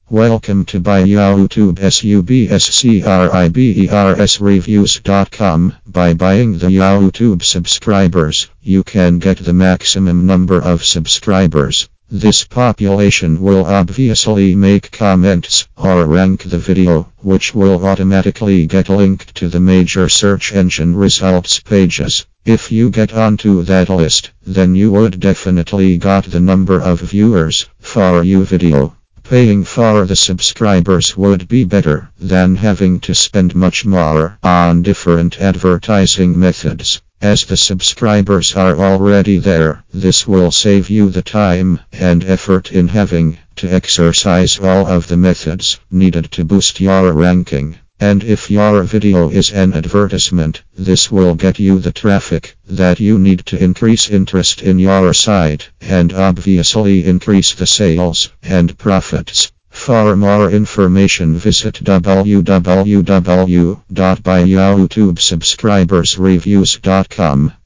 Welcome to By YouTube subscribers reviews.com. By buying the YouTube subscribers, you can get the maximum number of subscribers. This population will obviously make comments or rank the video, which will automatically get linked to the major search engine results pages. If you get onto that list, then you would definitely got the number of viewers for your video. Paying for the subscribers would be better than having to spend much more on different advertising methods. As the subscribers are already there, this will save you the time and effort in having to exercise all of the methods needed to boost your ranking. And if your video is an advertisement, this will get you the traffic that you need to increase interest in your site and obviously increase the sales and profits. For more information, visit www.byyoutubesubscribersreviews.com.